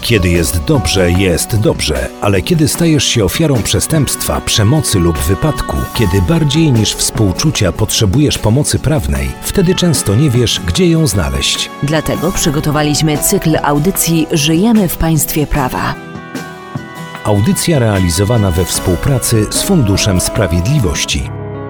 Kiedy jest dobrze, ale kiedy stajesz się ofiarą przestępstwa, przemocy lub wypadku, kiedy bardziej niż współczucia potrzebujesz pomocy prawnej, wtedy często nie wiesz, gdzie ją znaleźć. Dlatego przygotowaliśmy cykl audycji Żyjemy w państwie prawa. Audycja realizowana we współpracy z Funduszem Sprawiedliwości.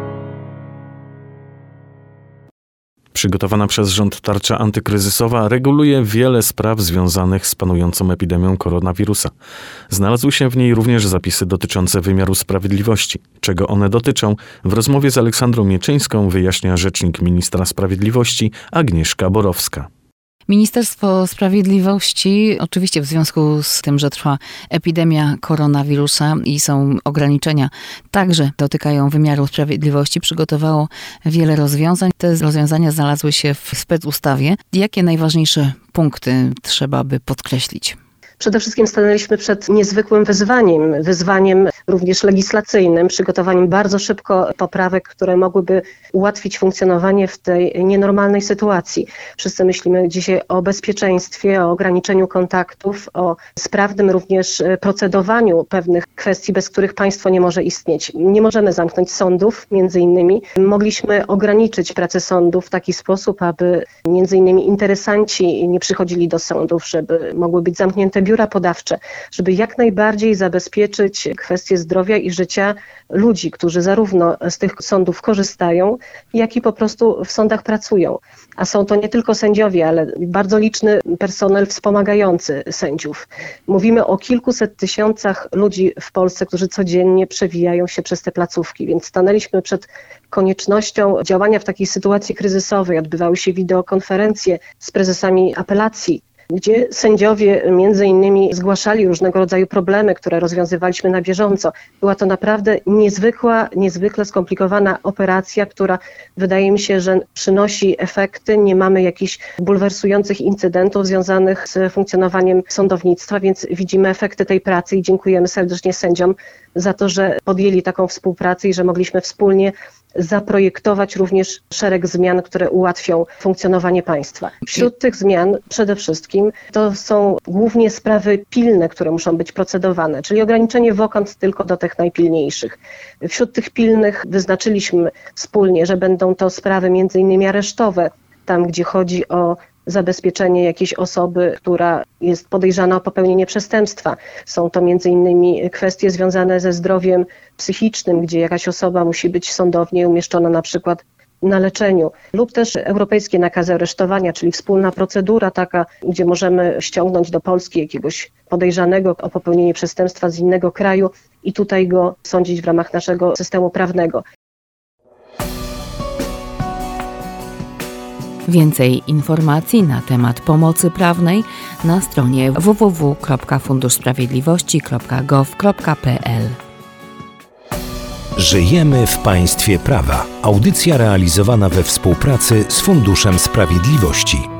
Przygotowana przez rząd tarcza antykryzysowa reguluje wiele spraw związanych z panującą epidemią koronawirusa. Znalazły się w niej również zapisy dotyczące wymiaru sprawiedliwości. Czego one dotyczą? W rozmowie z Aleksandrą Mieczyńską wyjaśnia rzecznik ministra sprawiedliwości Agnieszka Borowska. Ministerstwo Sprawiedliwości, oczywiście w związku z tym, że trwa epidemia koronawirusa i są ograniczenia, także dotykają wymiaru sprawiedliwości, przygotowało wiele rozwiązań. Te rozwiązania znalazły się w specustawie. Jakie najważniejsze punkty trzeba by podkreślić? Przede wszystkim stanęliśmy przed niezwykłym wyzwaniem również legislacyjnym, przygotowaniem bardzo szybko poprawek, które mogłyby ułatwić funkcjonowanie w tej nienormalnej sytuacji. Wszyscy myślimy dzisiaj o bezpieczeństwie, o ograniczeniu kontaktów, o sprawnym również procedowaniu pewnych kwestii, bez których państwo nie może istnieć. Nie możemy zamknąć sądów, między innymi. Mogliśmy ograniczyć pracę sądów w taki sposób, aby między innymi interesanci nie przychodzili do sądów, żeby mogły być zamknięte biura podawcze, żeby jak najbardziej zabezpieczyć kwestie zdrowia i życia ludzi, którzy zarówno z tych sądów korzystają, jak i po prostu w sądach pracują. A są to nie tylko sędziowie, ale bardzo liczny personel wspomagający sędziów. Mówimy o kilkuset tysiącach ludzi w Polsce, którzy codziennie przewijają się przez te placówki, więc stanęliśmy przed koniecznością działania w takiej sytuacji kryzysowej. Odbywały się wideokonferencje z prezesami apelacji, gdzie sędziowie między innymi zgłaszali różnego rodzaju problemy, które rozwiązywaliśmy na bieżąco. Była to naprawdę niezwykle skomplikowana operacja, która wydaje mi się, że przynosi efekty. Nie mamy jakichś bulwersujących incydentów związanych z funkcjonowaniem sądownictwa, więc widzimy efekty tej pracy i dziękujemy serdecznie sędziom za to, że podjęli taką współpracę i że mogliśmy wspólnie zaprojektować również szereg zmian, które ułatwią funkcjonowanie państwa. Wśród tych zmian przede wszystkim to są głównie sprawy pilne, które muszą być procedowane, czyli ograniczenie wokąt tylko do tych najpilniejszych. Wśród tych pilnych wyznaczyliśmy wspólnie, że będą to sprawy między innymi aresztowe, tam gdzie chodzi o zabezpieczenie jakiejś osoby, która jest podejrzana o popełnienie przestępstwa. Są to między innymi kwestie związane ze zdrowiem psychicznym, gdzie jakaś osoba musi być sądownie umieszczona na przykład na leczeniu, lub też europejskie nakazy aresztowania, czyli wspólna procedura taka, gdzie możemy ściągnąć do Polski jakiegoś podejrzanego o popełnienie przestępstwa z innego kraju i tutaj go sądzić w ramach naszego systemu prawnego. Więcej informacji na temat pomocy prawnej na stronie www.funduszsprawiedliwości.gov.pl. Żyjemy w państwie prawa. Audycja realizowana we współpracy z Funduszem Sprawiedliwości.